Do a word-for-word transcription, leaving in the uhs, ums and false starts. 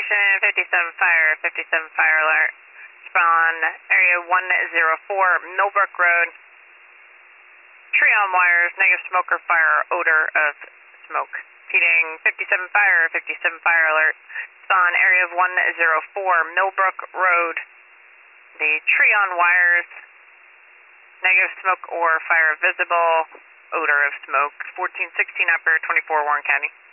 Station fifty-seven fire, fifty-seven fire alert. Spawn area one zero four, Millbrook Road. Tree on wires, negative smoke or fire, odor of smoke. Repeating fifty-seven fire, fifty-seven fire alert. Spawn area of one zero four, Millbrook Road. The tree on wires, negative smoke or fire visible, odor of smoke. fourteen sixteen operator twenty-four, Warren County.